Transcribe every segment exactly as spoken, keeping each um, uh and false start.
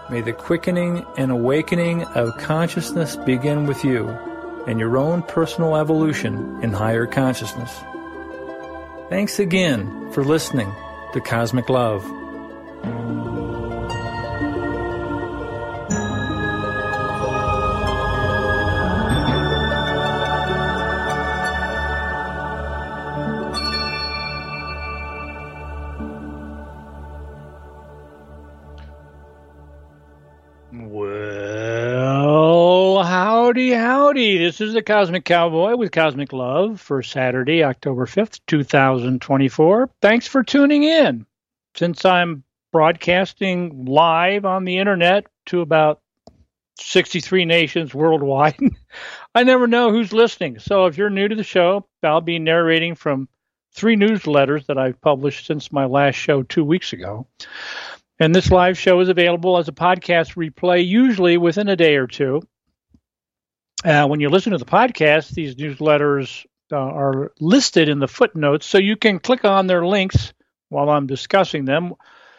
May the quickening and awakening of consciousness begin with you and your own personal evolution in higher consciousness. Thanks again for listening to Cosmic Love. Well, howdy, howdy. This is the Cosmic Cowboy with Cosmic Love for Saturday, October fifth, two thousand twenty-four. Thanks for tuning in. Since I'm broadcasting live on the internet to about sixty-three nations worldwide, I never know who's listening. So if you're new to the show, I'll be narrating from three newsletters that I've published since my last show two weeks ago. And this live show is available as a podcast replay, usually within a day or two. Uh, when you listen to the podcast, these newsletters uh, are listed in the footnotes, so you can click on their links while I'm discussing them.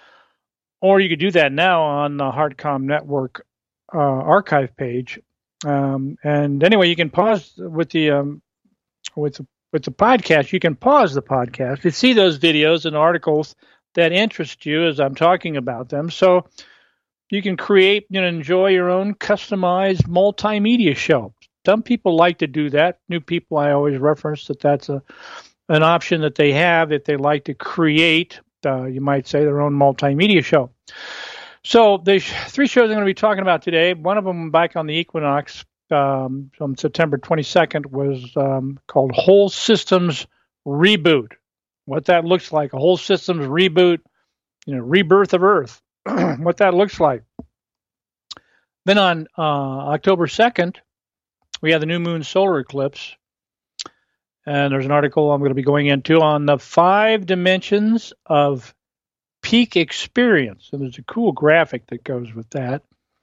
Or you could do that now on the HeartCom Network uh, archive page. Um, and anyway, you can pause with the um, with the, with the podcast. You can pause the podcast to see those videos and articles that interest you as I'm talking about them. So you can create and enjoy your own customized multimedia show. Some people like to do that. New people, I always reference that that's a an option that they have if they like to create, uh, you might say, their own multimedia show. So the three shows I'm going to be talking about today, one of them back on the equinox um, on September twenty-second was um, called Whole Systems Reboot. What that looks like, a whole systems reboot, you know, rebirth of Earth, what that looks like. Then on uh, October second, we have the new moon solar eclipse. And there's an article I'm going to be going into on the five dimensions of peak experience. And there's a cool graphic that goes with that.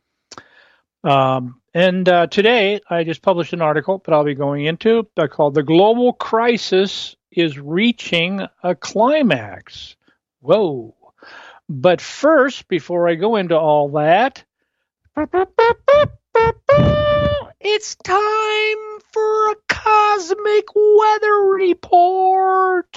Um, and uh, today, I just published an article that I'll be going into uh, called The Global Crisis is Reaching a Climax. Whoa. But first, before I go into all that, it's time for a cosmic weather report.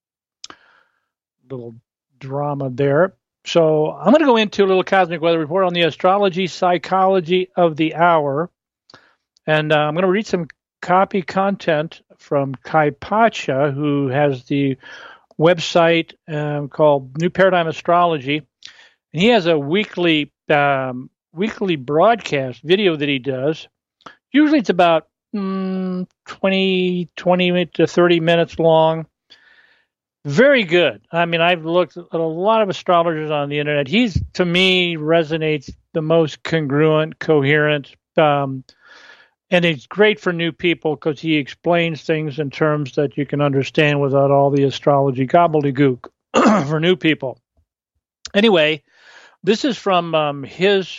Little drama there. So I'm going to go into a little cosmic weather report on the astrology psychology of the hour. And uh, I'm going to read some copy content from Kai Pacha, who has the website um, called New Paradigm Astrology. And he has a weekly um, weekly broadcast video that he does. Usually it's about mm, twenty, twenty to thirty minutes long. Very good. I mean, I've looked at a lot of astrologers on the internet. He's, to me, resonates the most congruent, coherent, um, and it's great for new people because he explains things in terms that you can understand without all the astrology gobbledygook for new people. Anyway, this is from um, his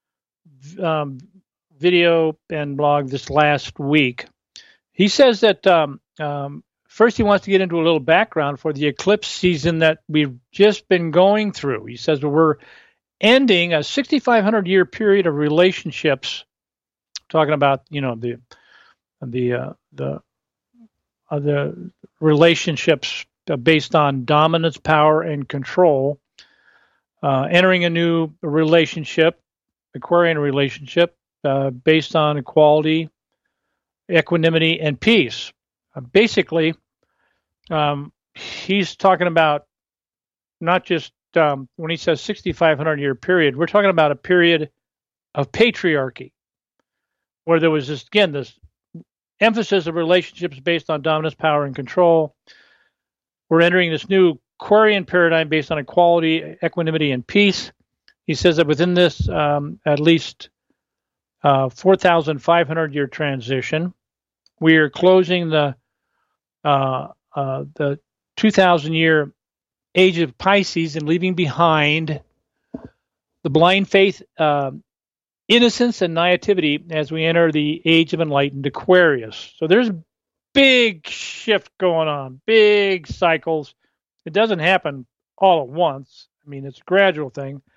um, video and blog this last week. He says that um, um, first he wants to get into a little background for the eclipse season that we've just been going through. He says that we're ending a sixty-five hundred year period of relationships. Talking about, you know, the the uh, the uh, the relationships based on dominance, power, and control. Uh, entering a new relationship, Aquarian relationship, uh, based on equality, equanimity, and peace. Uh, basically, um, he's talking about not just um, when he says sixty-five hundred year period. We're talking about a period of patriarchy, where there was this, again, this emphasis of relationships based on dominance, power, and control. We're entering this new Aquarian paradigm based on equality, equanimity, and peace. He says that within this um, at least uh, four thousand five hundred year transition, we are closing the uh, uh, the two thousand year age of Pisces and leaving behind the blind faith, uh, innocence, and naivety as we enter the age of enlightened Aquarius. So there's a big shift going on, big cycles. It doesn't happen all at once. I mean, it's a gradual thing.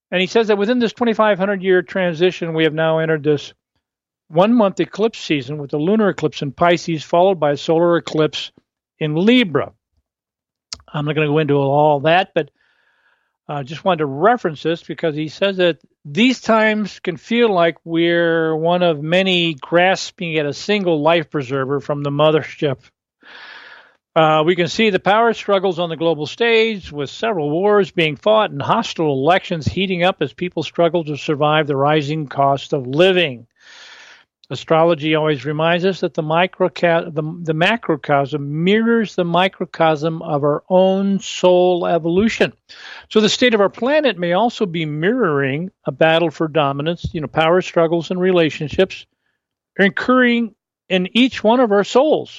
And he says that within this twenty-five hundred year transition, we have now entered this one-month eclipse season with the lunar eclipse in Pisces, followed by a solar eclipse in Libra. I'm not going to go into all that, but I uh, just wanted to reference this because he says that these times can feel like we're one of many grasping at a single life preserver from the mothership. Uh, we can see the power struggles on the global stage, with several wars being fought and hostile elections heating up as people struggle to survive the rising cost of living. Astrology always reminds us that the, microca- the, the macrocosm mirrors the microcosm of our own soul evolution. So the state of our planet may also be mirroring a battle for dominance. You know, power struggles and relationships are occurring in each one of our souls.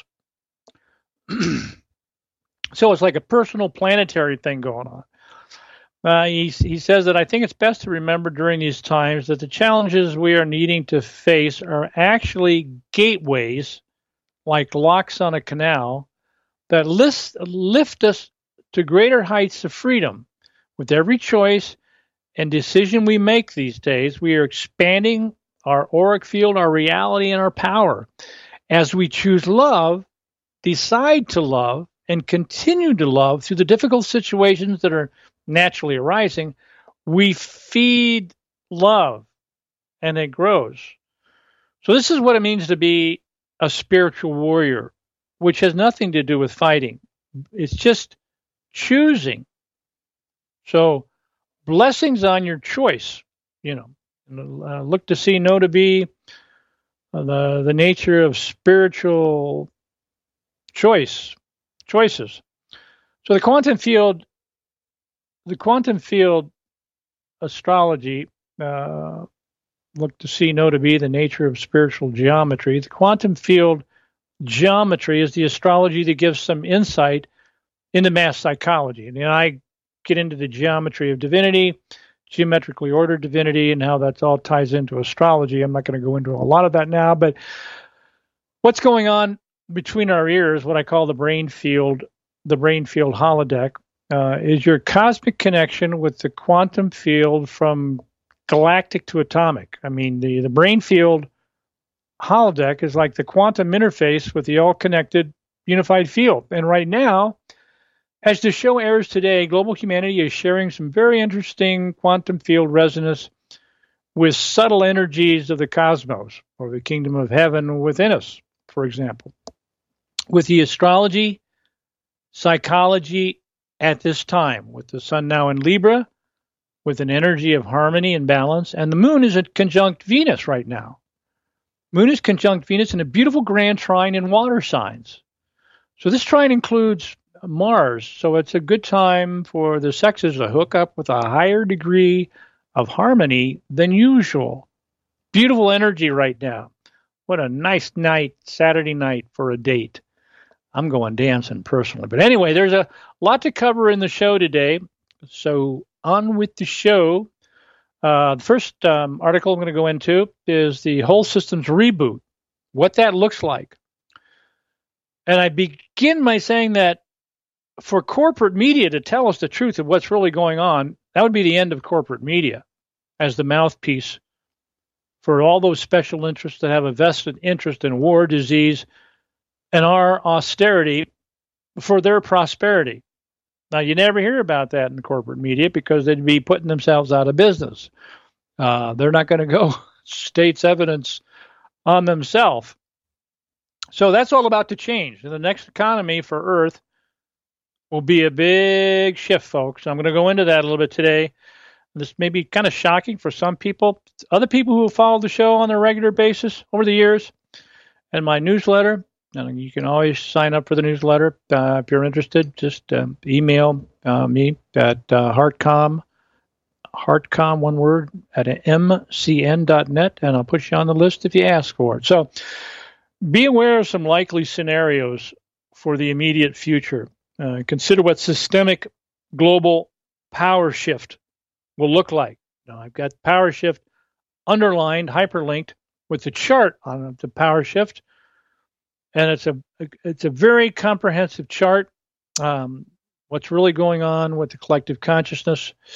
So it's like a personal planetary thing going on. Uh, he, he says that I think it's best to remember during these times that the challenges we are needing to face are actually gateways, like locks on a canal, that list, lift us to greater heights of freedom. With every choice and decision we make these days, we are expanding our auric field, our reality, and our power. As we choose love, decide to love, and continue to love through the difficult situations that are naturally arising, we feed love and it grows. So this is what it means to be a spiritual warrior, which has nothing to do with fighting. It's just choosing. So blessings on your choice, you know, uh, look to see, know to be, uh, the, the nature of spiritual choice, choices. So the quantum field The quantum field astrology, uh, look to see, know to be the nature of spiritual geometry. The quantum field geometry is the astrology that gives some insight into mass psychology. And you know, I get into the geometry of divinity, geometrically ordered divinity, and how that all ties into astrology. I'm not going to go into a lot of that now, but what's going on between our ears, what I call the brain field, the brain field holodeck, Uh, is your cosmic connection with the quantum field from galactic to atomic. I mean, the, the brain field holodeck is like the quantum interface with the all-connected unified field. And right now, as the show airs today, global humanity is sharing some very interesting quantum field resonance with subtle energies of the cosmos, or the kingdom of heaven within us, for example. With the astrology, psychology, at this time, with the sun now in Libra, with an energy of harmony and balance, and the moon is at conjunct Venus right now. Moon is conjunct Venus in a beautiful grand trine in water signs. So this trine includes Mars, so it's a good time for the sexes to hook up with a higher degree of harmony than usual. Beautiful energy right now. What a nice night, Saturday night, for a date. I'm going dancing personally. But anyway, there's a lot to cover in the show today. So on with the show. Uh, the first um, article I'm going to go into is the whole systems reboot, what that looks like. And I begin by saying that for corporate media to tell us the truth of what's really going on, that would be the end of corporate media as the mouthpiece for all those special interests that have a vested interest in war, disease, and our austerity for their prosperity. Now, you never hear about that in the corporate media because they'd be putting themselves out of business. Uh, they're not going to go state's evidence on themselves. So that's all about to change. And the next economy for Earth will be a big shift, folks. I'm going to go into that a little bit today. This may be kind of shocking for some people. Other people who have followed the show on a regular basis over the years and my newsletter, and you can always sign up for the newsletter uh, if you're interested. Just uh, email uh, me at uh, heartcom, heartcom, one word, at m c n dot net, and I'll put you on the list if you ask for it. So be aware of some likely scenarios for the immediate future. Uh, consider what systemic global power shift will look like. Now, I've got power shift underlined, hyperlinked with the chart on the power shift. And it's a it's a very comprehensive chart. Um, what's really going on with the collective consciousness,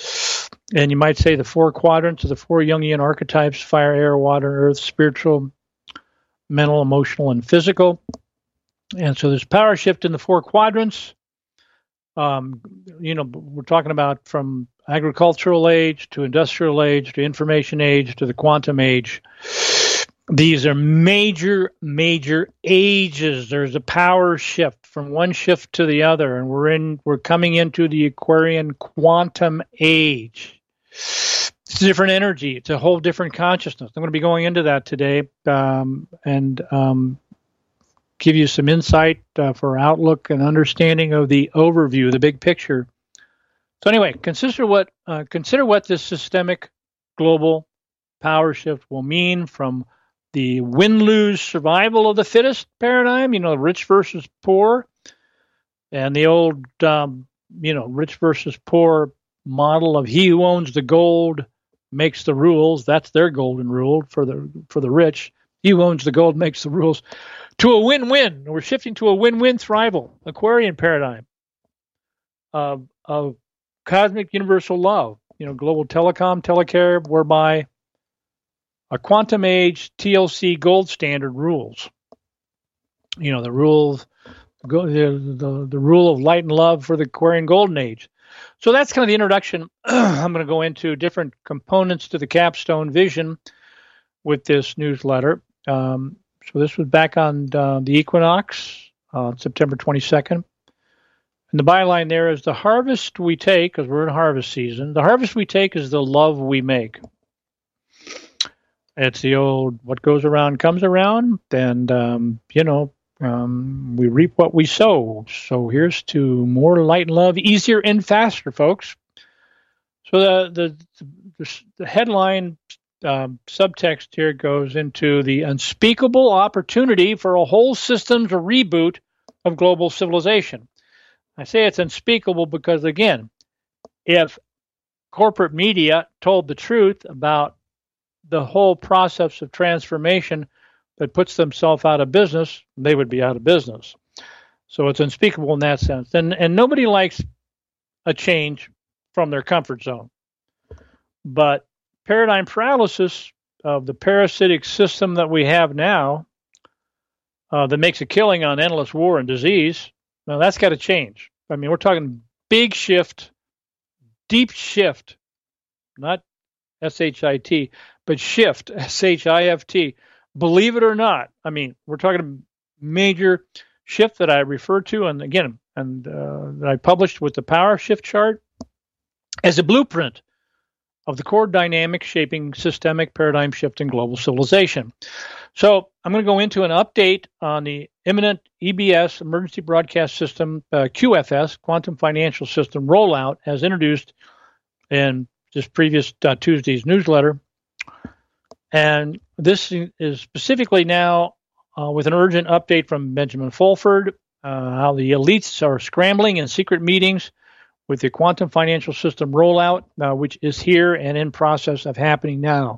And you might say the four quadrants of the four Jungian archetypes: fire, air, water, earth, spiritual, mental, emotional, and physical. And so there's power shift in the four quadrants. Um, you know, we're talking about from agricultural age to industrial age to information age to the quantum age. These are major, major ages. There's a power shift from one shift to the other, and we're in. We're coming into the Aquarian quantum age. It's a different energy. It's a whole different consciousness. I'm going to be going into that today, um, and um, give you some insight uh, for outlook and understanding of the overview, the big picture. So anyway, consider what uh, consider what this systemic global power shift will mean from the win-lose survival of the fittest paradigm, you know, rich versus poor, and the old, um, you know, rich versus poor model of he who owns the gold makes the rules. That's their golden rule for the for the rich. He who owns the gold makes the rules. To a win-win. We're shifting to a win-win thrival, Aquarian paradigm of, of cosmic universal love, you know, global telecom, telecare, whereby a quantum age T L C gold standard rules. You know, the rule, the, the, the rule of light and love for the Aquarian golden age. So that's kind of the introduction. I'm going to go into different components to the capstone vision with this newsletter. Um, so this was back on uh, the equinox, uh, September twenty-second. And the byline there is the harvest we take, because we're in harvest season, the harvest we take is the love we make. It's the old, what goes around comes around, and, um, you know, um, we reap what we sow. So here's to more light and love, easier and faster, folks. So the the, the, the headline um, subtext here goes into the unspeakable opportunity for a whole systems reboot of global civilization. I say it's unspeakable because, again, if corporate media told the truth about the whole process of transformation that puts themselves out of business, they would be out of business. So it's unspeakable in that sense. And, and nobody likes a change from their comfort zone. But paradigm paralysis of the parasitic system that we have now uh, that makes a killing on endless war and disease, now that's got to change. I mean, we're talking big shift, deep shift, not S H I T, but shift, S H I F T. Believe it or not, I mean, we're talking a major shift that I refer to, and again, and uh, that I published with the power shift chart as a blueprint of the core dynamic shaping systemic paradigm shift in global civilization. So I'm going to go into an update on the imminent E B S, Emergency Broadcast System, uh, Q F S, Quantum Financial System rollout, as introduced in this previous uh, Tuesday's newsletter. And this is specifically now uh, with an urgent update from Benjamin Fulford, uh, how the elites are scrambling in secret meetings with the quantum financial system rollout, uh, which is here and in process of happening now.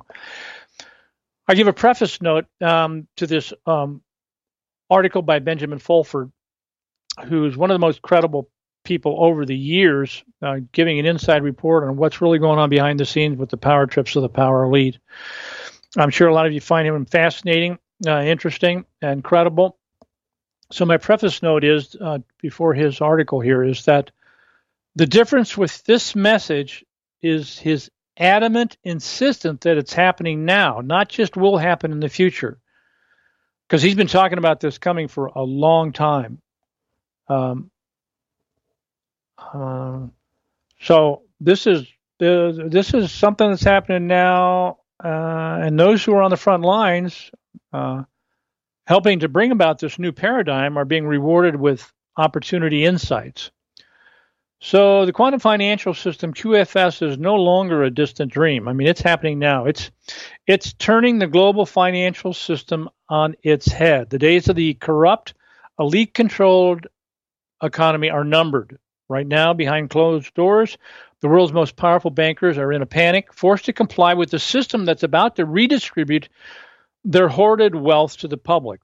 I give a preface note um, to this um, article by Benjamin Fulford, who's one of the most credible people over the years, uh, giving an inside report on what's really going on behind the scenes with the power trips of the power elite. I'm sure a lot of you find him fascinating, uh, interesting, and credible. So my preface note is, uh, before his article here, is that the difference with this message is his adamant insistence that it's happening now, not just will happen in the future. Because he's been talking about this coming for a long time. Um, uh, so this is uh, this is something that's happening now. Uh, and those who are on the front lines uh, helping to bring about this new paradigm are being rewarded with opportunity insights. So the quantum financial system, Q F S, is no longer a distant dream. I mean, it's happening now. It's it's turning the global financial system on its head. The days of the corrupt, elite-controlled economy are numbered. Right now, behind closed doors, the world's most powerful bankers are in a panic, forced to comply with the system that's about to redistribute their hoarded wealth to the public.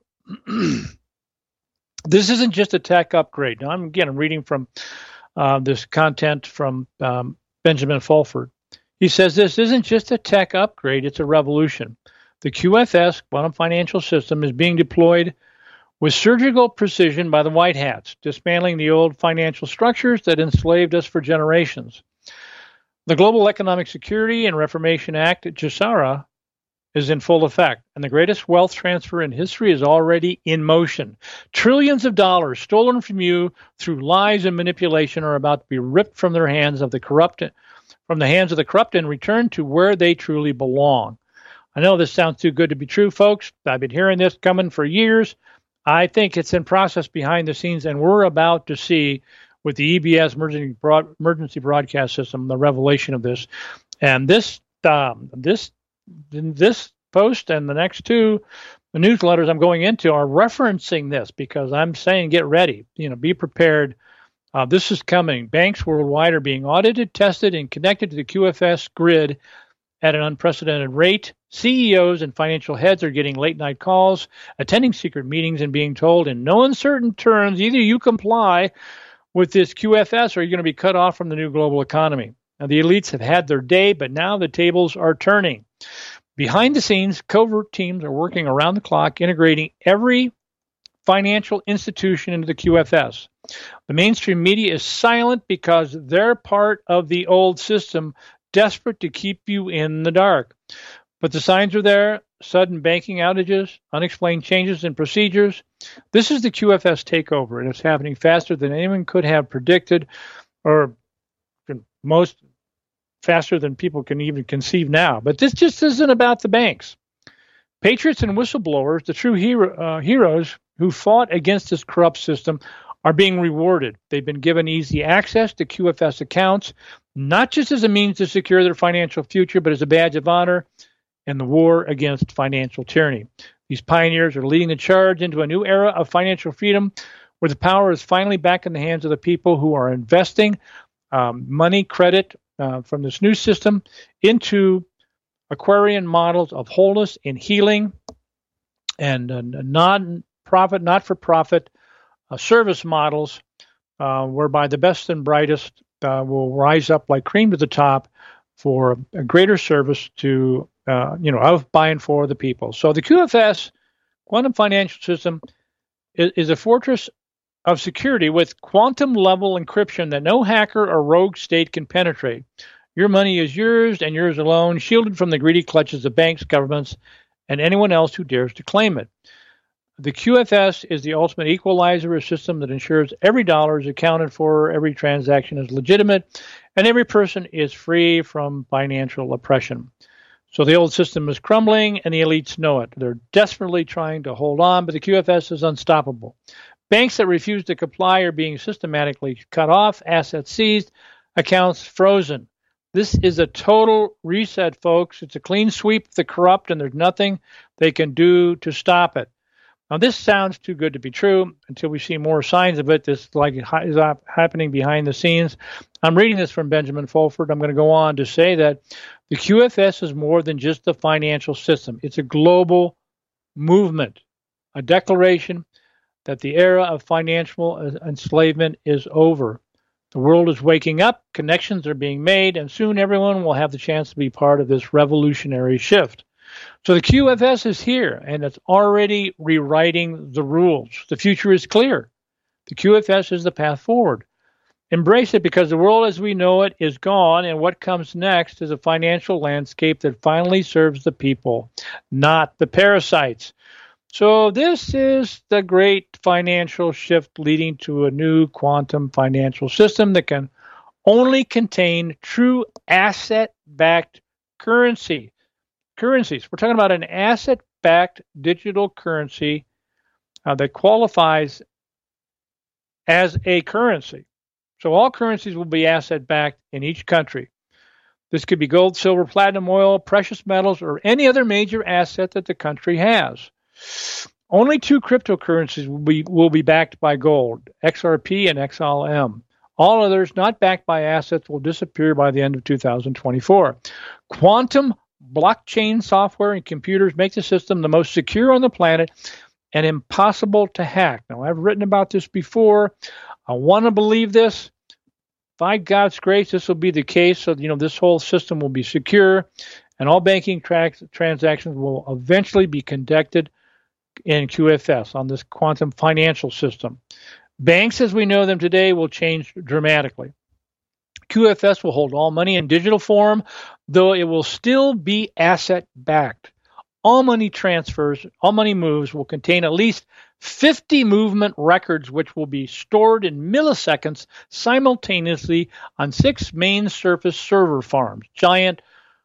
This isn't just a tech upgrade. Now, I'm again I'm reading from uh, this content from um, Benjamin Fulford. He says this isn't just a tech upgrade, it's a revolution. The Q F S, Quantum Financial System, is being deployed with surgical precision by the White Hats, dismantling the old financial structures that enslaved us for generations. The Global Economic Security and Reformation Act, GESARA, is in full effect, and the greatest wealth transfer in history is already in motion. Trillions of dollars stolen from you through lies and manipulation are about to be ripped from their hands of the corrupt, from the hands of the corrupt and returned to where they truly belong. I know this sounds too good to be true, folks. I've been hearing this coming for years. I think it's in process behind the scenes, and we're about to see with the E B S emergency, broad, emergency broadcast system the revelation of this. And this um, this this post and the next two newsletters I'm going into are referencing this because I'm saying get ready. You know, be prepared. Uh, this is coming. Banks worldwide are being audited, tested, and connected to the Q F S grid at an unprecedented rate. C E Os and financial heads are getting late-night calls, attending secret meetings, and being told in no uncertain terms, either you comply with this Q F S or you're going to be cut off from the new global economy. Now, the elites have had their day, but now the tables are turning. Behind the scenes, covert teams are working around the clock, integrating every financial institution into the Q F S. The mainstream media is silent because they're part of the old system, desperate to keep you in the dark. But the signs are there: sudden banking outages, unexplained changes in procedures. This is the Q F S takeover, and it's happening faster than anyone could have predicted, or most faster than people can even conceive now. But this just isn't about the banks. Patriots and whistleblowers, the true hero, uh, heroes who fought against this corrupt system, are being rewarded. They've been given easy access to Q F S accounts, not just as a means to secure their financial future, but as a badge of honor in the war against financial tyranny. These pioneers are leading the charge into a new era of financial freedom where the power is finally back in the hands of the people who are investing um, money, credit uh, from this new system into Aquarian models of wholeness and healing and uh, non-profit, not-for-profit uh, service models uh, whereby the best and brightest uh, will rise up like cream to the top for a greater service to, uh, you know, of, by, and for the people. So the Q F S, Quantum Financial System, is, is a fortress of security with quantum-level encryption that no hacker or rogue state can penetrate. Your money is yours and yours alone, shielded from the greedy clutches of banks, governments, and anyone else who dares to claim it. The Q F S is the ultimate equalizer, a system that ensures every dollar is accounted for, every transaction is legitimate, and every person is free from financial oppression. So the old system is crumbling, and the elites know it. They're desperately trying to hold on, but the Q F S is unstoppable. Banks that refuse to comply are being systematically cut off, assets seized, accounts frozen. This is a total reset, folks. It's a clean sweep of the corrupt, and there's nothing they can do to stop it. Now, this sounds too good to be true until we see more signs of it. This like is happening behind the scenes. I'm reading this from Benjamin Fulford. I'm going to go on to say that the Q F S is more than just the financial system. It's a global movement, a declaration that the era of financial enslavement is over. The world is waking up, connections are being made, and soon everyone will have the chance to be part of this revolutionary shift. So the Q F S is here, and it's already rewriting the rules. The future is clear. The Q F S is the path forward. Embrace it, because the world as we know it is gone, and what comes next is a financial landscape that finally serves the people, not the parasites. So this is the great financial shift leading to a new quantum financial system that can only contain true asset-backed currency. Currencies. We're talking about an asset-backed digital currency uh, that qualifies as a currency. So all currencies will be asset-backed in each country. This could be gold, silver, platinum, oil, precious metals, or any other major asset that the country has. Only two cryptocurrencies will be will be backed by gold, X R P and X L M. All others not backed by assets will disappear by the end of two thousand twenty-four. Quantum blockchain software and computers make the system the most secure on the planet and impossible to hack. Now, I've written about this before. I want to believe this. by God's grace, this will be the case. So, you know, this whole system will be secure, and all banking tra- transactions will eventually be conducted in Q F S on this quantum financial system. Banks, as we know them today, will change dramatically. Q F S will hold all money in digital form, though it will still be asset-backed. All money transfers, all money moves will contain at least fifty movement records, which will be stored in milliseconds simultaneously on six main surface server farms, giant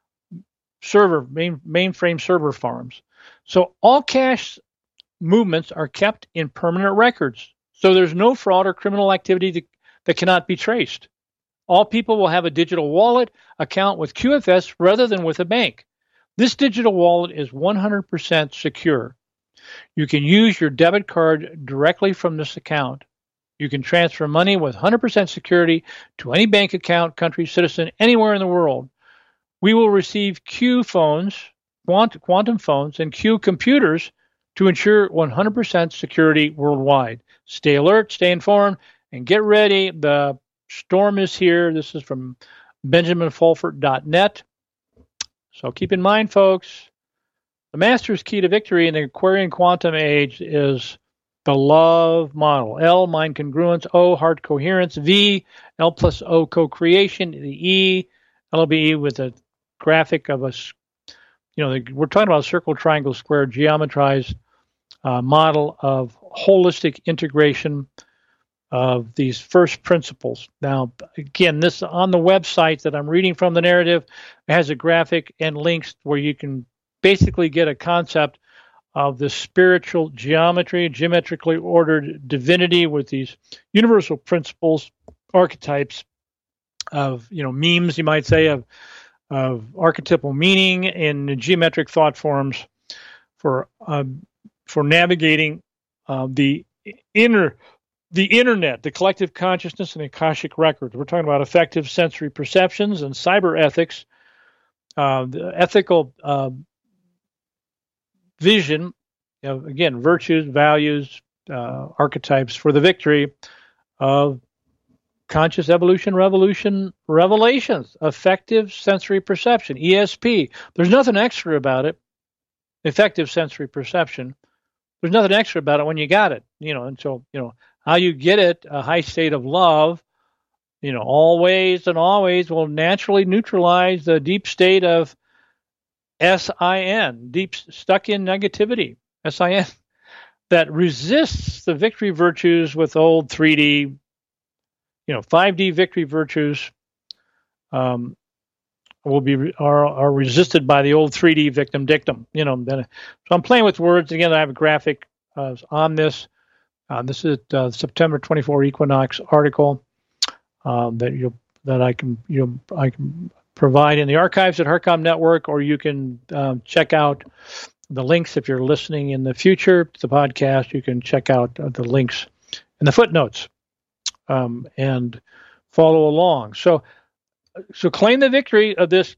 server, main, mainframe server farms. So all cash movements are kept in permanent records. So there's no fraud or criminal activity that, that cannot be traced. All people will have a digital wallet account with Q F S rather than with a bank. This digital wallet is one hundred percent secure. You can use your debit card directly from this account. You can transfer money with one hundred percent security to any bank account, country, citizen, anywhere in the world. We will receive Q phones, quantum phones, and Q computers to ensure one hundred percent security worldwide. Stay alert, stay informed, and get ready. The storm is here. This is from benjamin fulford dot net. So keep in mind, folks, the master's key to victory in the Aquarian quantum age is the love model. L, mind congruence. O, heart coherence. V, L plus O, co-creation. The E, L O B E with a graphic of a, you know, the, we're talking about a circle, triangle, square, geometrized uh, model of holistic integration of these first principles. Now, again, this on the website that I'm reading from, the narrative, has a graphic and links where you can basically get a concept of the spiritual geometry, geometrically ordered divinity with these universal principles, archetypes of, you know, memes, you might say, of, of archetypal meaning in geometric thought forms for, uh, for navigating uh, the inner The internet, the collective consciousness, and Akashic records. We're talking about effective sensory perceptions and cyber ethics, uh, the ethical uh, vision, you know, again, virtues, values, uh, archetypes for the victory of conscious evolution, revolution, revelations, effective sensory perception, E S P. There's nothing extra about it. Effective sensory perception. There's nothing extra about it when you got it, you know, and so, you know, how you get it, a high state of love, you know, always and always will naturally neutralize the deep state of S I N, deep stuck in negativity, S I N, that resists the victory virtues with old three D, you know, five D victory virtues um, will be are are resisted by the old three D victim dictum, you know. Then, so I'm playing with words again. I have a graphic uh, on this. Uh, this is uh, September twenty-fourth Equinox article um, that you that I can you I can provide in the archives at HeartCom Network, or you can um, check out the links if you're listening in the future to the podcast. You can check out uh, the links in the footnotes um, and follow along. So, so claim the victory of this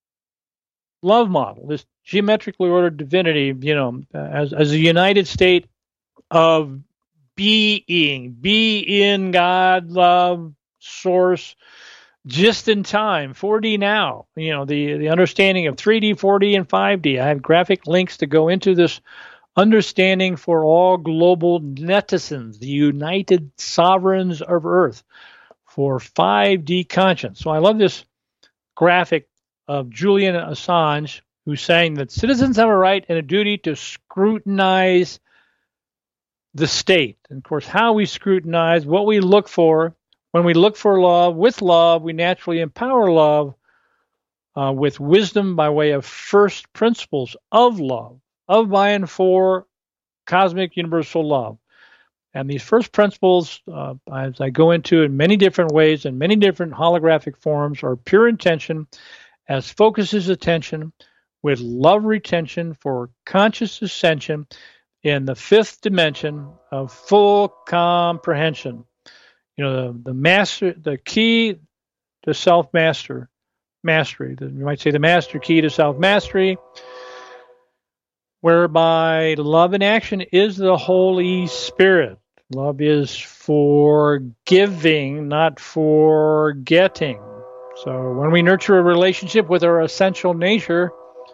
love model, this geometrically ordered divinity. You know, as as a united state of being, be in God, love, source, just in time, four D now, you know, the, the understanding of three D, four D, and five D. I have graphic links to go into this understanding for all global netizens, the united sovereigns of Earth, for five D conscience. So I love this graphic of Julian Assange, who's saying that citizens have a right and a duty to scrutinize the state. And of course, how we scrutinize, what we look for. When we look for love, with love, we naturally empower love uh, with wisdom by way of first principles of love, of, by, and for cosmic universal love. And these first principles, uh, as I go into in many different ways, in many different holographic forms, are pure intention, as focuses attention with love retention for conscious ascension in the fifth dimension of full comprehension. You know, the, the master, the key to self-master, mastery, the, you might say the master key to self-mastery, whereby love in action is the Holy Spirit. Love is for giving, not for getting. So when we nurture a relationship with our essential nature,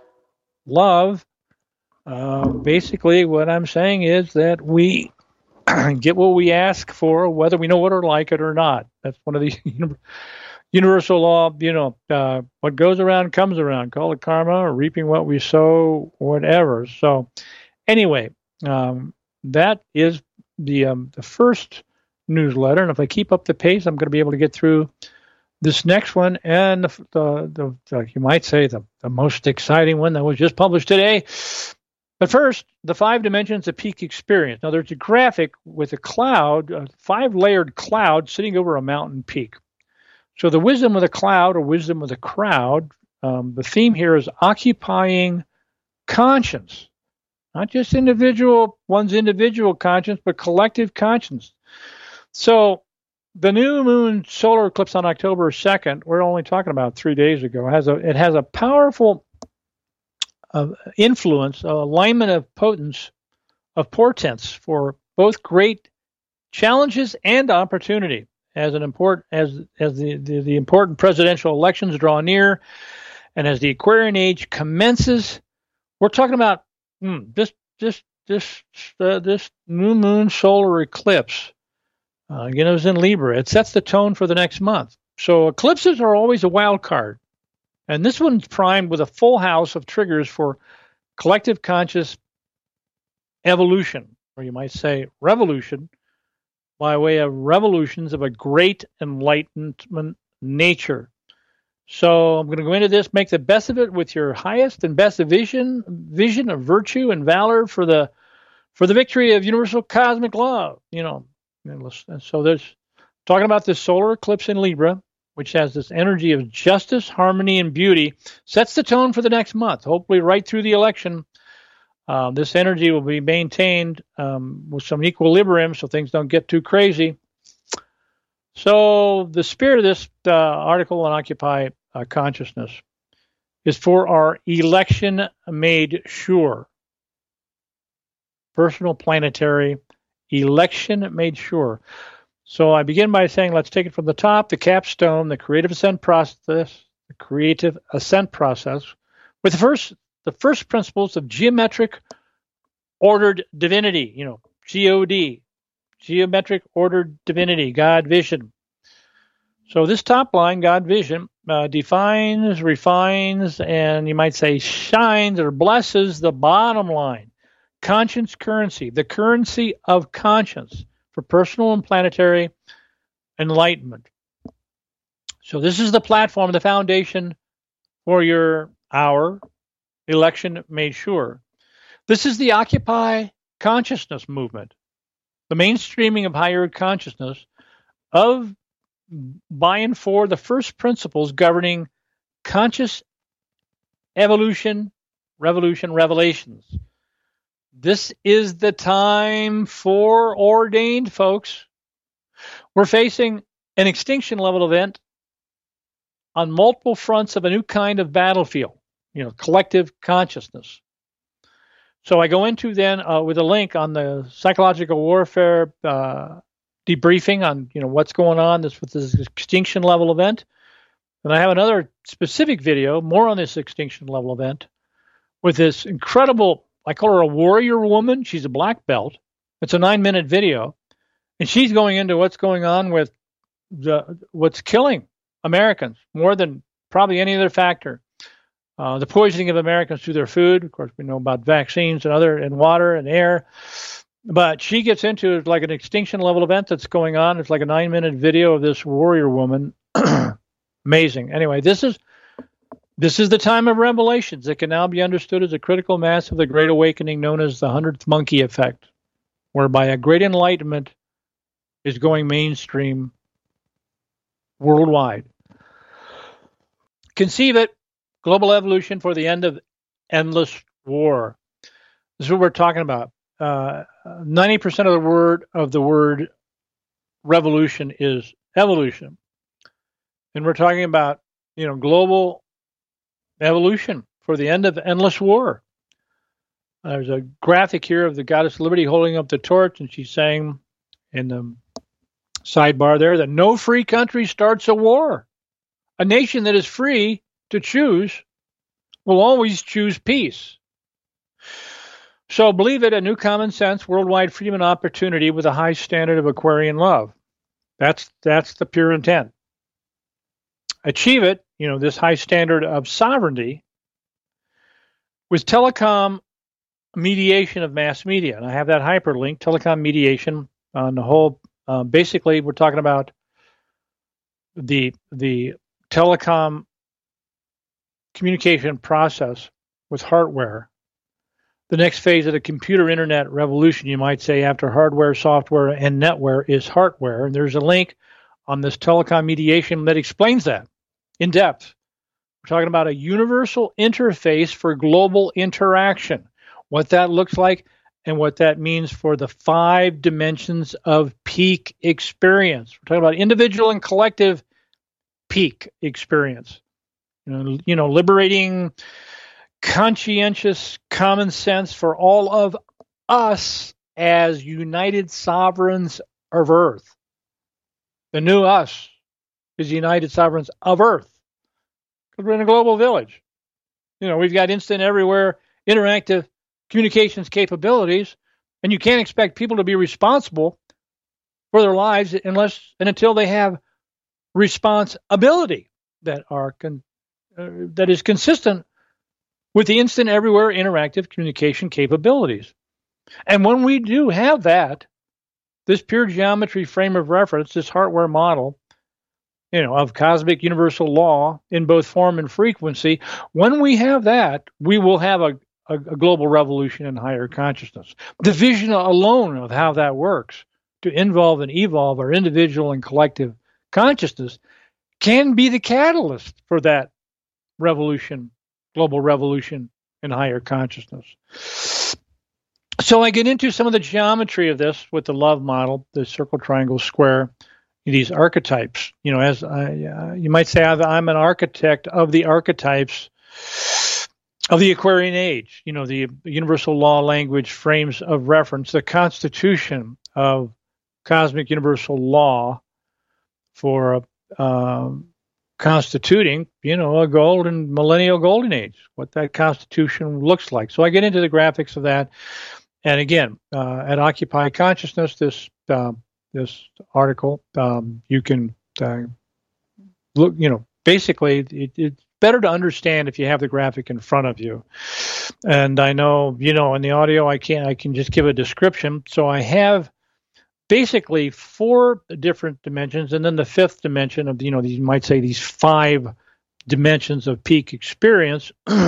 love, uh, basically what I'm saying is that we get what we ask for, whether we know it or like it or not. That's one of the universal law, you know, uh, what goes around comes around. Call it karma or reaping what we sow, whatever. So anyway, um, that is the um, the first newsletter. And if I keep up the pace, I'm going to be able to get through this next one. And the, the, the, the you might say the, the most exciting one that was just published today. But first, the five dimensions of peak experience. Now, there's a graphic with a cloud, a five-layered cloud sitting over a mountain peak. So the wisdom of the cloud or wisdom of the crowd, um, the theme here is occupying conscience. Not just individual, one's individual conscience, but collective conscience. So the new moon solar eclipse on October second, we're only talking about three days ago, has a it has a powerful uh, influence, uh, alignment of potence, of portents for both great challenges and opportunity. As an important as as the, the, the important presidential elections draw near, and as the Aquarian age commences, we're talking about hmm, this this this uh, this new moon solar eclipse. Uh, again, it was in Libra. It sets the tone for the next month. So eclipses are always a wild card. And this one's primed with a full house of triggers for collective conscious evolution, or you might say revolution, by way of revolutions of a great enlightenment nature. So I'm going to go into this, make the best of it with your highest and best vision, vision of virtue and valor for the for the victory of universal cosmic love. You know, and so there's talking about this solar eclipse in Libra, which has this energy of justice, harmony, and beauty, sets the tone for the next month. Hopefully, right through the election, uh, this energy will be maintained um, with some equilibrium, so things don't get too crazy. So the spirit of this uh, article on Occupy uh, Consciousness is for our election made sure. Personal planetary election made sure. So I begin by saying, let's take it from the top, the capstone, the creative ascent process, the creative ascent process, with the first, the first principles of geometric ordered divinity, you know, G O D, geometric ordered divinity, God vision. So this top line, God vision, uh, defines, refines, and you might say shines or blesses the bottom line. Conscience currency, the currency of conscience for personal and planetary enlightenment. So this is the platform, the foundation for your our election made sure. This is the Occupy Consciousness movement, the mainstreaming of higher consciousness of by and for the first principles governing conscious evolution, revolution, revelations. This is the time for ordained, folks. We're facing an extinction level event on multiple fronts of a new kind of battlefield, you know, collective consciousness. So I go into then uh, with a link on the psychological warfare uh, debriefing on, you know, what's going on this with this extinction level event. And I have another specific video, more on this extinction level event, with this incredible, I call her a warrior woman. She's a black belt. It's a nine-minute video. And she's going into what's going on with the what's killing Americans more than probably any other factor. Uh, the poisoning of Americans through their food. Of course, we know about vaccines and other, and water and air. But she gets into it like an extinction level event that's going on. It's like a nine-minute video of this warrior woman. Amazing. Anyway, this is This is the time of revelations that can now be understood as a critical mass of the Great Awakening known as the hundredth monkey effect, whereby a great enlightenment is going mainstream worldwide. Conceive it, global evolution for the end of endless war. This is what we're talking about. Uh, ninety percent of the word of the word revolution is evolution. And we're talking about, you know, global evolution for the end of endless war. There's a graphic here of the goddess Liberty holding up the torch, and she's saying, in the sidebar there that no free country starts a war. A nation that is free to choose will always choose peace. So believe it, a new common sense, worldwide freedom and opportunity with a high standard of Aquarian love. That's that's the pure intent. Achieve it, you know, this high standard of sovereignty with telecom mediation of mass media. And I have that hyperlink, telecom mediation on the whole. Uh, basically, we're talking about the the telecom communication process with hardware. The next phase of the computer internet revolution, you might say, after hardware, software, and netware is hardware. And there's a link on this telecom mediation that explains that in depth. We're talking about a universal interface for global interaction, what that looks like, and what that means for the five dimensions of peak experience. We're talking about individual and collective peak experience. You know, you know, liberating conscientious common sense for all of us as united sovereigns of Earth. The new us is united sovereigns of Earth. Because we're in a global village. You know, we've got instant everywhere interactive communications capabilities, and you can't expect people to be responsible for their lives unless and until they have responsibility that are con- uh, that is consistent with the instant everywhere interactive communication capabilities. And when we do have that, this pure geometry frame of reference, this hardware model, you know, of cosmic universal law in both form and frequency, when we have that, we will have a, a, a global revolution in higher consciousness. The vision alone of how that works to involve and evolve our individual and collective consciousness can be the catalyst for that revolution, global revolution in higher consciousness. So I get into some of the geometry of this with the love model, the circle, triangle, square, these archetypes. You know, as I, uh, you might say, I'm an architect of the archetypes of the Aquarian age. You know, the universal law language frames of reference, the constitution of cosmic universal law for uh, constituting, you know, a golden millennial golden age, what that constitution looks like. So I get into the graphics of that. And again, uh, at Occupy Consciousness, this uh, this article, um, you can uh, look, you know, basically it, it's better to understand if you have the graphic in front of you. And I know, you know, in the audio, I can't, I can just give a description. So I have basically four different dimensions, and then the fifth dimension of, you know, these, you might say these five dimensions of peak experience.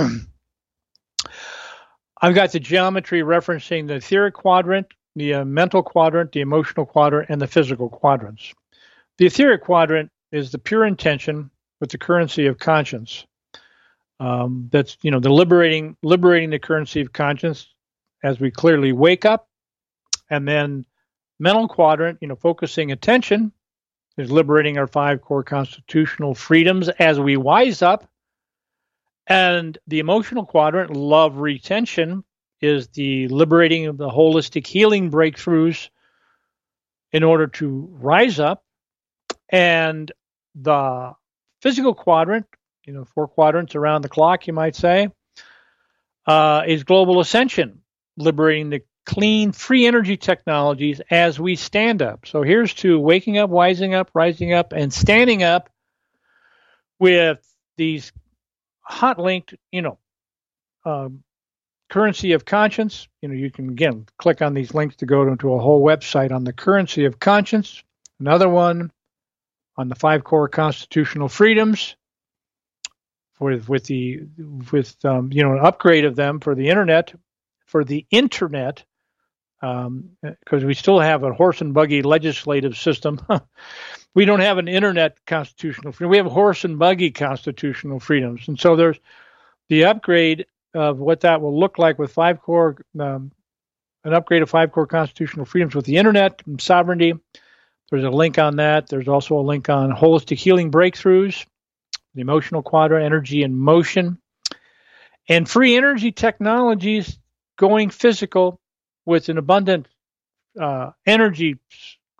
I've got the geometry referencing the etheric quadrant, the uh, mental quadrant, the emotional quadrant, and the physical quadrants. The etheric quadrant is the pure intention with the currency of conscience. Um, that's, you know, the liberating, liberating the currency of conscience as we clearly wake up. And then mental quadrant, you know, focusing attention is liberating our five core constitutional freedoms as we wise up. And the emotional quadrant, love retention, is the liberating of the holistic healing breakthroughs in order to rise up. And the physical quadrant, you know, four quadrants around the clock, you might say, uh, is global ascension, liberating the clean, free energy technologies as we stand up. So here's to waking up, wising up, rising up, and standing up with these hot linked, you know, um, currency of conscience. You know, you can, again, click on these links to go into a whole website on the currency of conscience. Another one on the five core constitutional freedoms with, with the, with, um, you know, an upgrade of them for the internet, for the internet, um, because we still have a horse and buggy legislative system. We don't have an internet constitutional freedom. We have horse and buggy constitutional freedoms. And so there's the upgrade of what that will look like with five core, um, an upgrade of five core constitutional freedoms with the internet and sovereignty. There's a link on that. There's also a link on holistic healing breakthroughs, the emotional quadrant, energy and motion, and free energy technologies going physical with an abundant uh, energy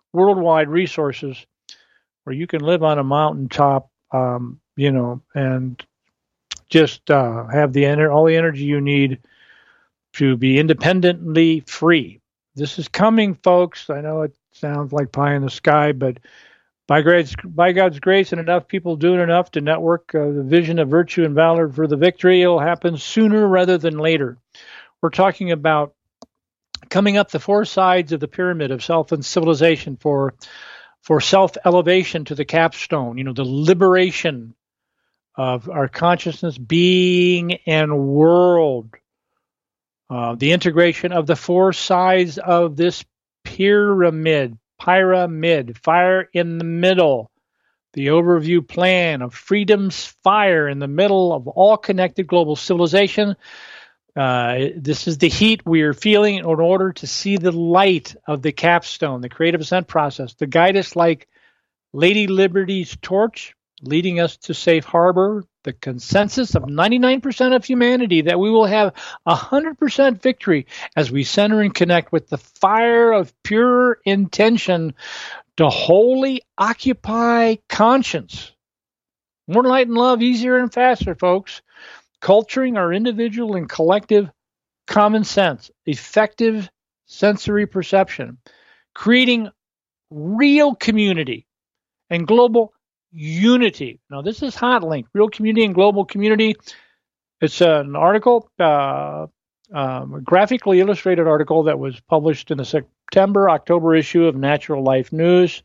worldwide resources where you can live on a mountaintop, um, you know, and just uh, have the ener- all the energy you need to be independently free. This is coming, folks. I know it sounds like pie in the sky, but by, God's, by God's grace and enough people doing enough to network uh, the vision of virtue and valor for the victory, it'll happen sooner rather than later. We're talking about coming up the four sides of the pyramid of self and civilization for, for self-elevation to the capstone, you know, the liberation of our consciousness, being, and world. Uh, the integration of the four sides of this pyramid, pyramid, fire in the middle, the overview plan of freedom's fire in the middle of all connected global civilization. Uh, this is the heat we are feeling in order to see the light of the capstone, the creative ascent process, to guide us like Lady Liberty's torch, leading us to safe harbor, the consensus of ninety-nine percent of humanity that we will have one hundred percent victory as we center and connect with the fire of pure intention to wholly occupy conscience. More light and love, easier and faster, folks. Culturing our individual and collective common sense, effective sensory perception, creating real community and global unity. Now, this is HotLink, Real Community and Global Community. It's an article, uh, um, a graphically illustrated article that was published in the September, October issue of Natural Life News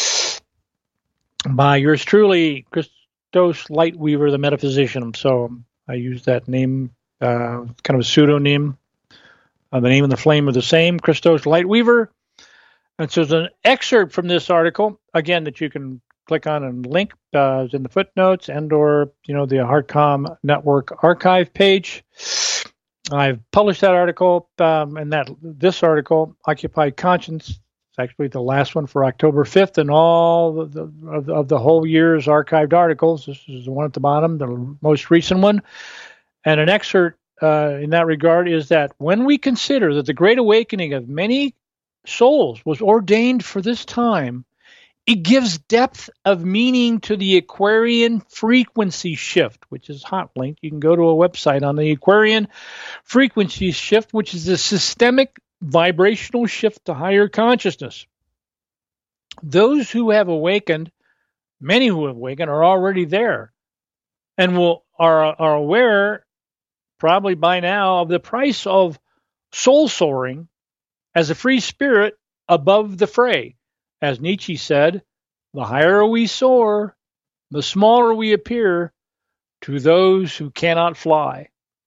by yours truly, Christos Lightweaver, the metaphysician. So I use that name, uh, kind of a pseudonym. Uh, the name and the flame are the same, Christos Lightweaver. And so there's an excerpt from this article, again, that you can click on and link uh, in the footnotes and or, you know, the HeartCom Network archive page. I've published that article, um, and that this article, Occupied Conscience, it's actually the last one for October fifth, and all the, the, of, of the whole year's archived articles. This is the one at the bottom, the most recent one. And an excerpt uh, in that regard is that when we consider that the great awakening of many souls was ordained for this time, it gives depth of meaning to the Aquarian frequency shift, which is HotLink. You can go to a website on the Aquarian frequency shift, which is a systemic vibrational shift to higher consciousness. Those who have awakened, many who have awakened, are already there and will are, are aware, probably by now, of the price of soul soaring as a free spirit above the fray. As Nietzsche said, the higher we soar, the smaller we appear to those who cannot fly.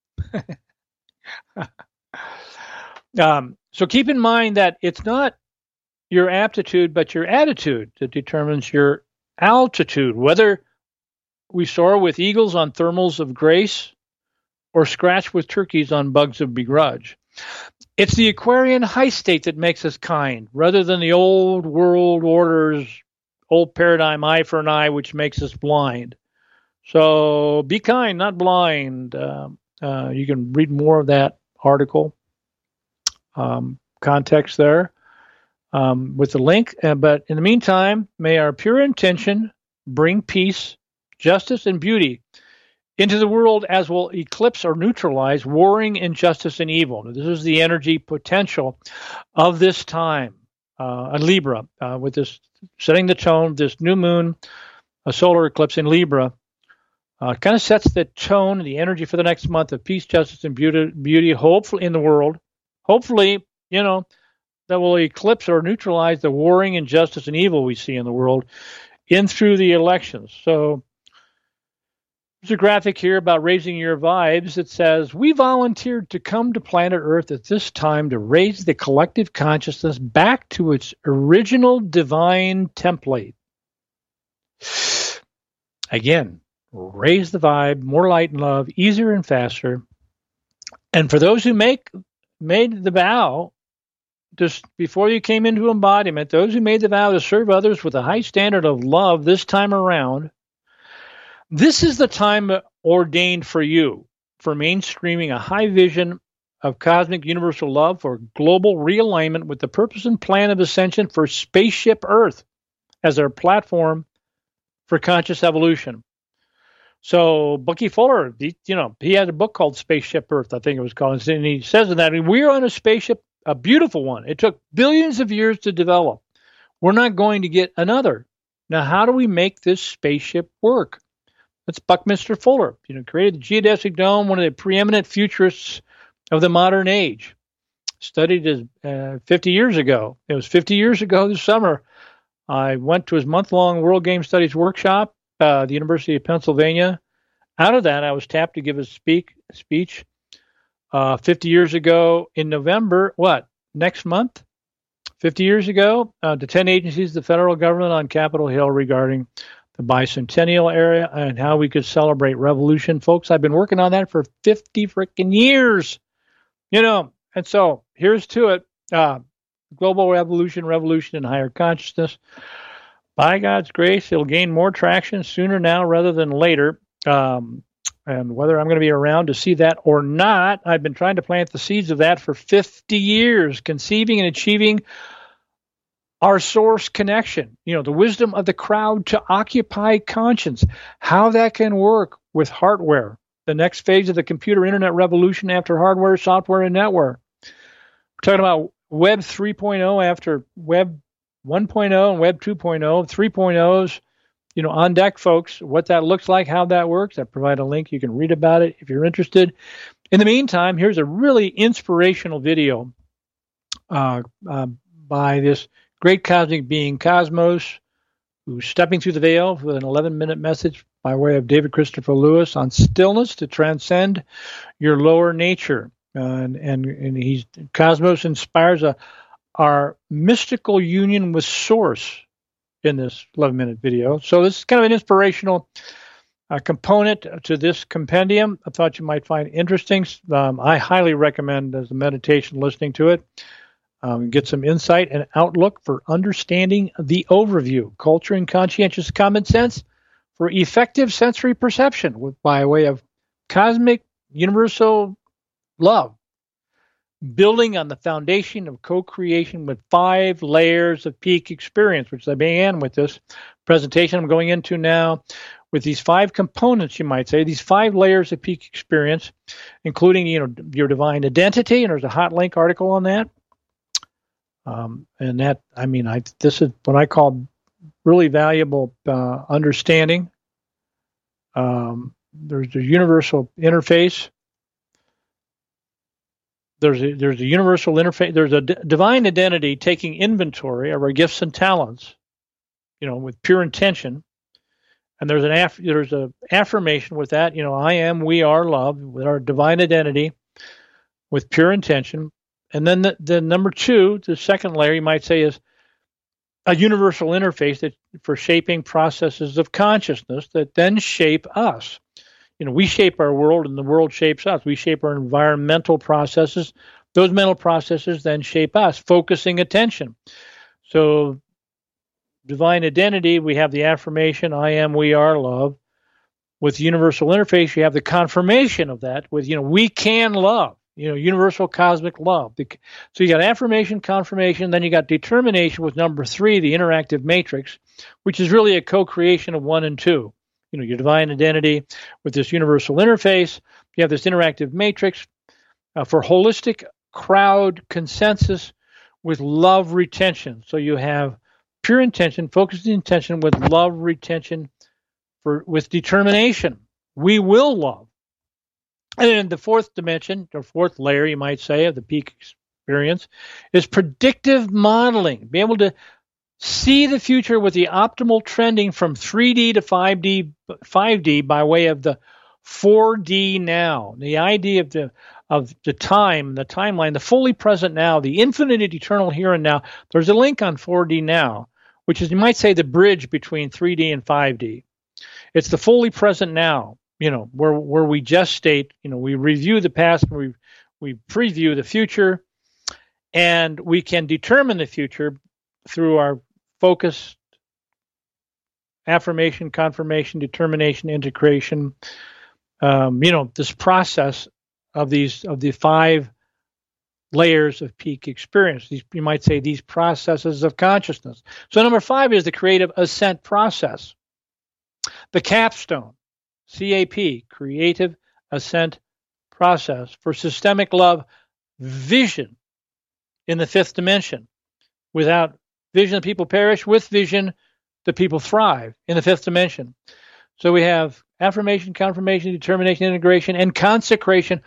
um, so keep in mind that it's not your aptitude, but your attitude that determines your altitude, whether we soar with eagles on thermals of grace or scratch with turkeys on bugs of begrudge. It's the Aquarian high state that makes us kind, rather than the old world order's old paradigm, eye for an eye, which makes us blind. So be kind, not blind. Uh, uh, you can read more of that article, um, context there, um, with the link. Uh, but in the meantime, may our pure intention bring peace, justice, and beauty into the world, as will eclipse or neutralize warring injustice and evil. Now, this is the energy potential of this time, uh, in Libra, uh, with this setting the tone, this new moon, a solar eclipse in Libra, uh, kind of sets the tone, the energy for the next month of peace, justice, and beauty, beauty, hopefully in the world. Hopefully, you know, that will eclipse or neutralize the warring injustice and evil we see in the world in through the elections. So, there's a graphic here about raising your vibes. It says, we volunteered to come to planet Earth at this time to raise the collective consciousness back to its original divine template. Again, raise the vibe, more light and love, easier and faster. And for those who make made the vow, just before you came into embodiment, those who made the vow to serve others with a high standard of love this time around, this is the time ordained for you for mainstreaming a high vision of cosmic universal love for global realignment with the purpose and plan of ascension for Spaceship Earth as our platform for conscious evolution. So Bucky Fuller, he, you know, he had a book called Spaceship Earth, I think it was called, and he says in that, we're on a spaceship, a beautiful one. It took billions of years to develop. We're not going to get another. Now, how do we make this spaceship work? That's Buckminster Fuller, you know, created the geodesic dome, one of the preeminent futurists of the modern age. Studied his uh, fifty years ago. It was fifty years ago this summer. I went to his month-long World Game Studies workshop uh, at the University of Pennsylvania. Out of that, I was tapped to give a speak speech uh, fifty years ago in November. What, next month? fifty years ago, uh, to ten agencies of the federal government on Capitol Hill regarding the bicentennial area and how we could celebrate revolution. Folks, I've been working on that for fifty freaking years. You know, and so here's to it. Uh, global revolution, revolution in higher consciousness. By God's grace, it'll gain more traction sooner now rather than later. Um, and whether I'm going to be around to see that or not, I've been trying to plant the seeds of that for fifty years, conceiving and achieving our source connection, you know, the wisdom of the crowd to occupy conscience, how that can work with hardware, the next phase of the computer internet revolution after hardware, software, and network. We're talking about Web three point oh after Web one point oh and Web two point oh, three point ohs, you know, on deck, folks, what that looks like, how that works. I provide a link. You can read about it if you're interested. In the meantime, here's a really inspirational video uh, uh, by this great cosmic being, Cosmos, who's stepping through the veil with an eleven-minute message by way of David Christopher Lewis on stillness to transcend your lower nature. Uh, and, and and he's Cosmos inspires a, our mystical union with Source in this eleven-minute video. So this is kind of an inspirational uh, component to this compendium. I thought you might find interesting. Um, I highly recommend as a meditation listening to it. Um, get some insight and outlook for understanding the overview, culture and conscientious common sense for effective sensory perception with, by way of cosmic universal love, building on the foundation of co-creation with five layers of peak experience, which I began with this presentation I'm going into now, with these five components, you might say, these five layers of peak experience, including, you know, your divine identity, and there's a hot link article on that. Um, and that, I mean, I this is what I call really valuable uh, understanding. Um, there's a universal interface. There's a, there's a universal interface. There's a d- divine identity taking inventory of our gifts and talents, you know, with pure intention. And there's an aff- there's a affirmation with that. You know, I am, we are love, with our divine identity, with pure intention. And then the, the number two, the second layer, you might say, is a universal interface that for shaping processes of consciousness that then shape us. You know, we shape our world and the world shapes us. We shape our environmental processes. Those mental processes then shape us, focusing attention. So divine identity, we have the affirmation, I am, we are love. With universal interface, you have the confirmation of that with, you know, we can love. You know, universal cosmic love. So you got affirmation, confirmation, then you got determination with number three, the interactive matrix, which is really a co-creation of one and two. You know, your divine identity with this universal interface. You have this interactive matrix uh, for holistic crowd consensus with love retention. So you have pure intention, focused intention with love retention for with determination. We will love. And then the fourth dimension, or fourth layer, you might say, of the peak experience is predictive modeling. Be able to see the future with the optimal trending from three D to five D, five D by way of the four D now. The idea of the of the time, the timeline, the fully present now, the infinite eternal here and now. There's a link on four D now, which is, you might say, the bridge between three D and five D. It's the fully present now. You know, where where we just state, you know, we review the past, we we preview the future, and we can determine the future through our focus, affirmation, confirmation, determination, integration. Um, you know, this process of these of the five layers of peak experience. These, you might say, these processes of consciousness. So number five is the creative ascent process. The capstone, C A P, creative ascent process for systemic love vision in the fifth dimension. Without vision, the people perish. With vision, the people thrive in the fifth dimension. So we have affirmation, confirmation, determination, integration, and consecration.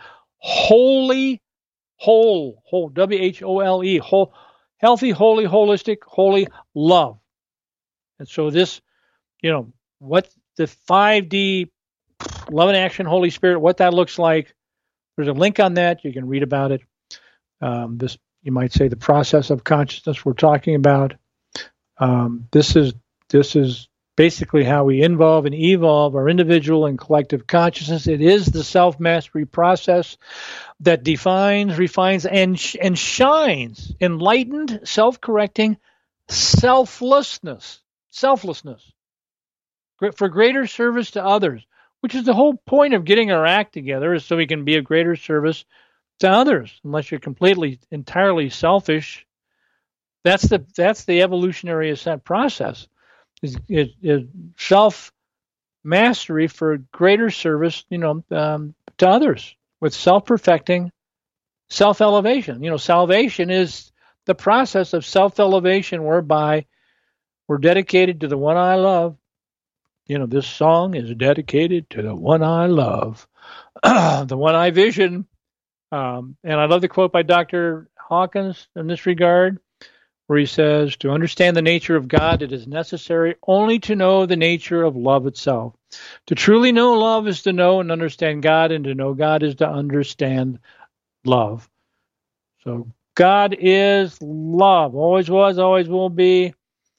Holy, whole, whole, W H O L E, whole, healthy, holy, holistic, holy love. And so this, you know, what the five D love and action, Holy Spirit, what that looks like. There's a link on that. You can read about it. Um, this, you might say, the process of consciousness we're talking about. Um, this is this is basically how we involve and evolve our individual and collective consciousness. It is the self-mastery process that defines, refines, and sh- and shines enlightened, self-correcting selflessness, selflessness for greater service to others, which is the whole point of getting our act together, is so we can be of greater service to others. Unless you're completely, entirely selfish, that's the that's the evolutionary ascent process. Is, is, is self mastery for greater service, you know, um, to others, with self perfecting, self elevation. You know, salvation is the process of self elevation, whereby we're dedicated to the one I love. You know, this song is dedicated to the one I love, the one I vision. Um, and I love the quote by Doctor Hawkins in this regard, where he says, to understand the nature of God, it is necessary only to know the nature of love itself. To truly know love is to know and understand God, and to know God is to understand love. So God is love, always was, always will be.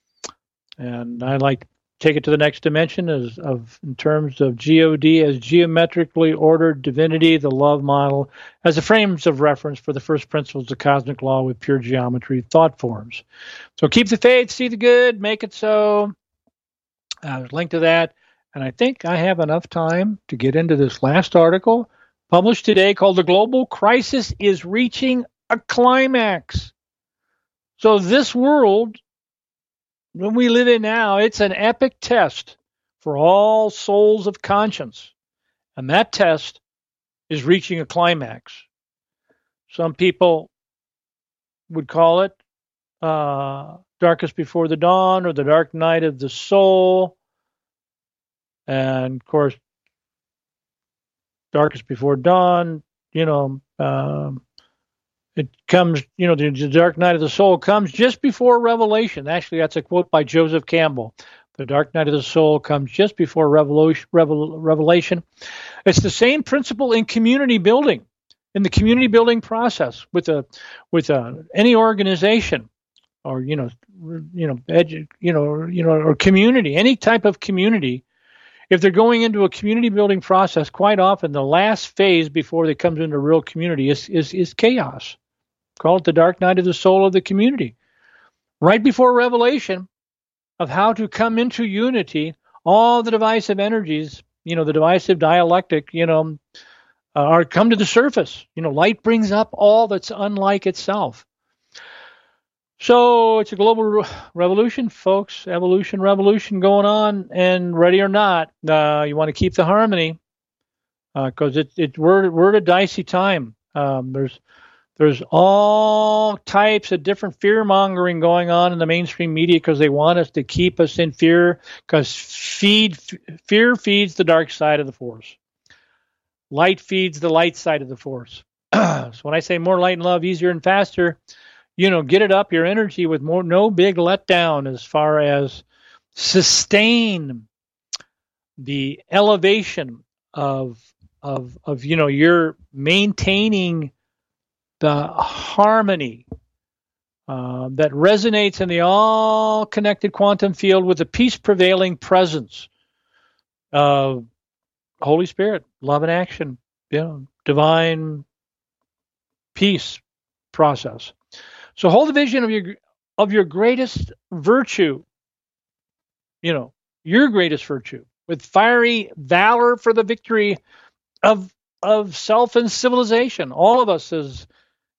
And I like to take it to the next dimension as of in terms of G O D as geometrically ordered divinity, the love model, as the frames of reference for the first principles of cosmic law with pure geometry thought forms. So keep the faith, see the good, make it so. Uh, there's a link to that. And I think I have enough time to get into this last article published today called The Global Crisis is Reaching a Climax. So this world, when we live in now, it's an epic test for all souls of conscience. And that test is reaching a climax. Some people would call it uh, darkest before the dawn, or the dark night of the soul. And of course, darkest before dawn, you know, um, it comes, you know, the, the dark night of the soul comes just before revelation. Actually, that's a quote by Joseph Campbell. The dark night of the soul comes just before revelation. revelation. It's the same principle in community building, in the community building process with a with a, any organization, or you know, you know, edu, you know, you know, or community, any type of community. If they're going into a community building process, quite often the last phase before they come into real community is is, is chaos. Call it the dark night of the soul of the community. Right before revelation of how to come into unity, all the divisive energies, you know, the divisive dialectic, you know, uh, are come to the surface. You know, light brings up all that's unlike itself. So it's a global re- revolution, folks. Evolution, revolution going on, and ready or not, uh, you want to keep the harmony, because uh, it, it we're we're at a dicey time. Um, there's there's all types of different fear mongering going on in the mainstream media, because they want us to keep us in fear, because feed f- fear feeds the dark side of the force. Light feeds the light side of the force. So when I say more light and love, easier and faster, you know, get it up your energy with more, no big letdown as far as sustain the elevation of, of, of, you know, you're maintaining the harmony uh, that resonates in the all connected quantum field with the peace prevailing presence of Holy Spirit, love and action, you know, divine peace process. So hold the vision of your of your greatest virtue, you know, your greatest virtue, with fiery valor for the victory of of self and civilization. All of us as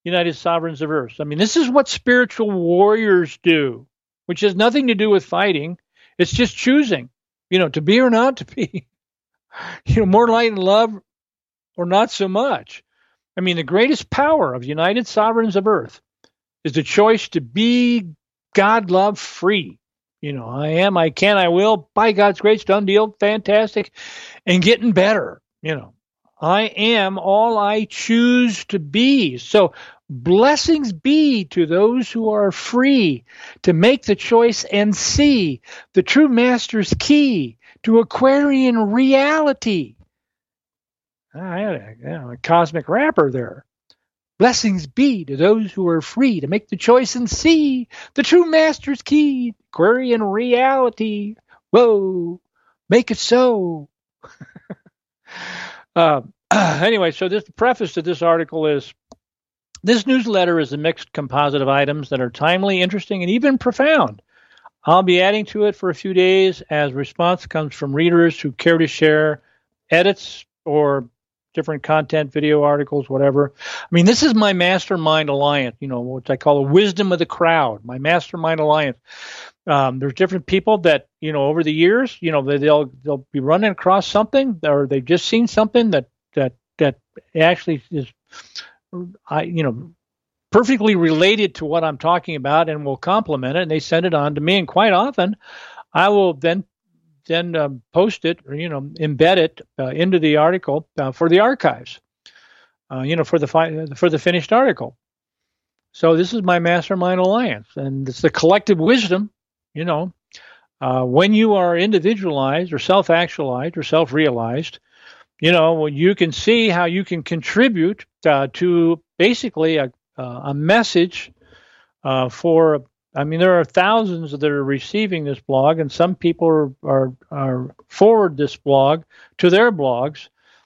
United Sovereigns of Earth. I mean, this is what spiritual warriors do, which has nothing to do with fighting. It's just choosing, you know, to be or not to be, you know, more light and love or not so much. I mean, the greatest power of United Sovereigns of Earth is the choice to be God love free. You know, I am, I can, I will, by God's grace, done deal, fantastic, and getting better, you know. I am all I choose to be. So blessings be to those who are free to make the choice and see the true master's key to Aquarian reality. I had a, you know, a cosmic rapper there. Blessings be to those who are free to make the choice and see the true master's key, Aquarian reality. Whoa, make it so. uh, anyway, so this the preface to this article is, this newsletter is a mixed composite of items that are timely, interesting, and even profound. I'll be adding to it for a few days as response comes from readers who care to share edits or different content, video articles, whatever. I mean, this is my mastermind alliance, you know, what I call the wisdom of the crowd, my mastermind alliance. Um, there's different people that, you know, over the years, you know, they'll they'll be running across something, or they've just seen something that that that actually is, I you know, perfectly related to what I'm talking about, and will complement it, and they send it on to me. And quite often, I will then then uh, post it, or, you know, embed it uh, into the article uh, for the archives, uh, you know, for the fi- for the finished article. So this is my mastermind alliance, and it's the collective wisdom, you know, uh, when you are individualized or self-actualized or self-realized, you know, when you can see how you can contribute uh, to basically a, uh, a message uh, for, I mean, there are thousands that are receiving this blog, and some people are, are, are forward this blog to their blogs.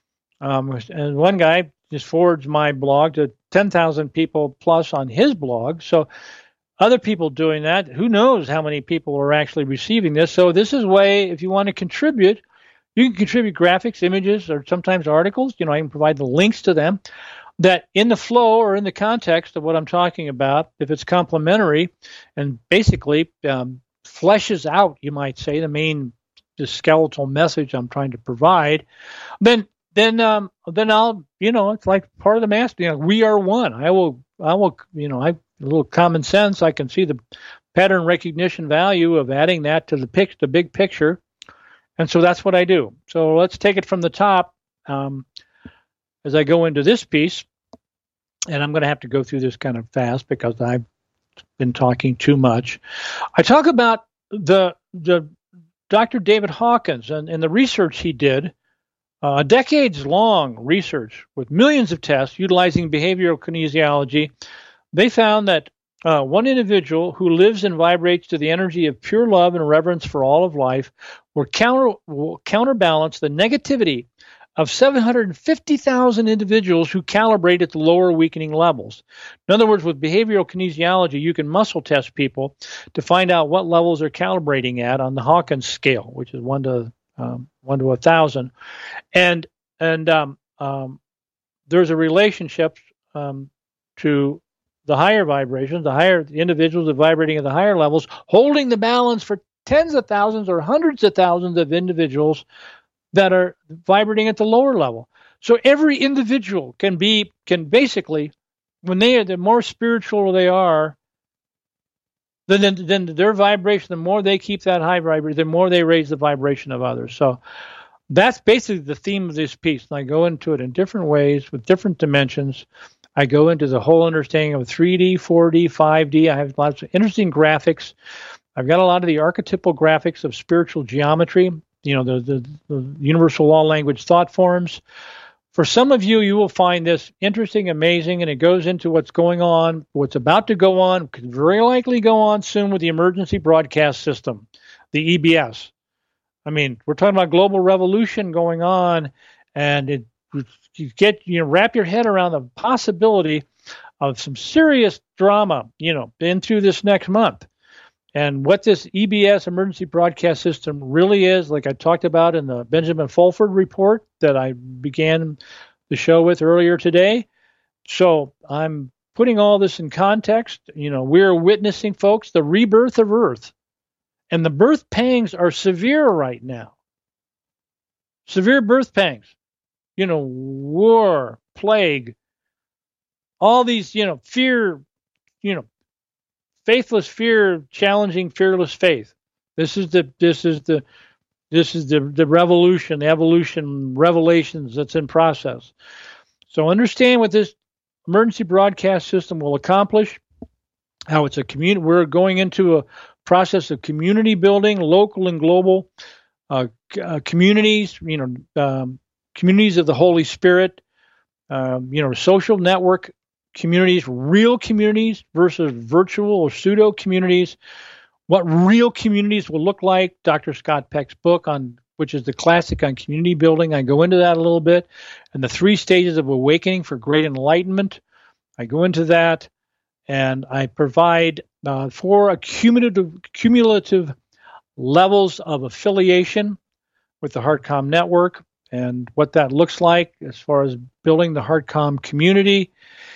Um, and one guy just forwards my blog to ten thousand people plus on his blog. So other people doing that, who knows how many people are actually receiving this. So this is a way, if you want to contribute, you can contribute graphics, images, or sometimes articles. You know, I can provide the links to them that in the flow or in the context of what I'm talking about, if it's complementary and basically um, fleshes out, you might say, the main the skeletal message I'm trying to provide, then then um, then I'll, you know, it's like part of the master. You know, we are one. I will, I will, you know, I a little common sense. I can see the pattern recognition value of adding that to the pic, the big picture, and so that's what I do. So let's take it from the top. Um, As I go into this piece, and I'm going to have to go through this kind of fast because I've been talking too much. I talk about the the Doctor David Hawkins and, and the research he did, uh, decades-long research with millions of tests utilizing behavioral kinesiology. They found that uh, one individual who lives and vibrates to the energy of pure love and reverence for all of life will counter will counterbalance the negativity of seven hundred fifty thousand individuals who calibrate at the lower weakening levels. In other words, with behavioral kinesiology, you can muscle test people to find out what levels they're calibrating at on the Hawkins scale, which is one to um, one to a thousand, and and um, um, there's a relationship um, to the higher vibrations, the higher the individuals are vibrating at the higher levels, holding the balance for tens of thousands or hundreds of thousands of individuals that are vibrating at the lower level. So every individual can be, can basically, when they are, the more spiritual they are, then, then their vibration, the more they keep that high vibration, the more they raise the vibration of others. So that's basically the theme of this piece. And I go into it in different ways with different dimensions. I go into the whole understanding of three D, four D, five D. I have lots of interesting graphics. I've got a lot of the archetypal graphics of spiritual geometry, you know, the, the, the universal law language thought forms. For some of you, you will find this interesting, amazing, and it goes into what's going on, what's about to go on, could very likely go on soon with the emergency broadcast system, the E B S. I mean, we're talking about global revolution going on, and it, you get, you know, wrap your head around the possibility of some serious drama, you know, into this next month. And what this E B S, emergency broadcast system, really is, like I talked about in the Benjamin Fulford report that I began the show with earlier today. So I'm putting all this in context, you know, we're witnessing, folks, the rebirth of Earth. And the birth pangs are severe right now. Severe birth pangs. You know, war, plague, all these, you know, fear, you know, faithless fear, challenging fearless faith. This is the, this is the, this is the, the revolution, the evolution, revelations that's in process. So understand what this emergency broadcast system will accomplish, how it's a community. We're going into a process of community building, local and global uh, uh, communities, you know, um, communities of the Holy Spirit, um, you know, social network communities, real communities versus virtual or pseudo communities. What real communities will look like, Doctor Scott Peck's book, on which is the classic on community building. I go into that a little bit. And the three stages of awakening for great enlightenment, I go into that. And I provide uh, four cumulative, cumulative levels of affiliation with the HeartComm network and what that looks like as far as building the HeartComm community.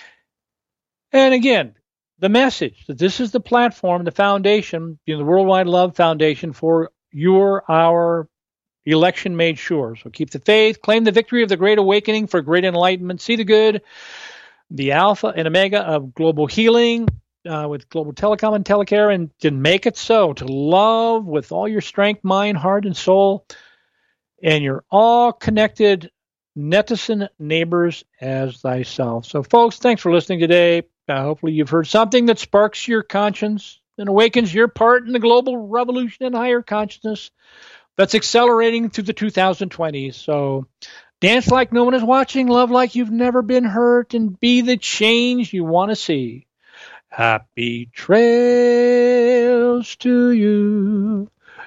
And again, the message that this is the platform, the foundation, you know, the Worldwide Love Foundation for your, our election made sure. So keep the faith, claim the victory of the great awakening for great enlightenment, see the good, the alpha and omega of global healing uh, with Global Telecom and Telecare, and to make it so, to love with all your strength, mind, heart, and soul, and you're all connected netizen neighbors as thyself. So, folks, thanks for listening today. Uh, hopefully you've heard something that sparks your conscience and awakens your part in the global revolution and higher consciousness that's accelerating through the two thousand twenties. So dance like no one is watching, love like you've never been hurt, and be the change you want to see. Happy trails to you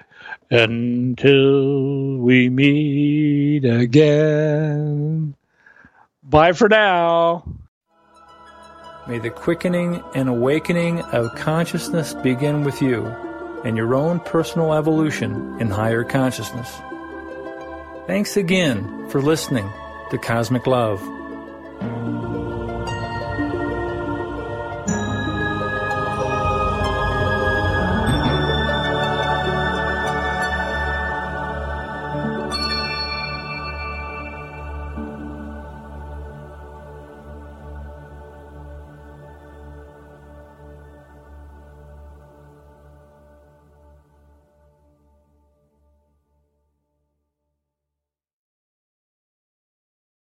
until we meet again. Bye for now. May the quickening and awakening of consciousness begin with you and your own personal evolution in higher consciousness. Thanks again for listening to Cosmic Love.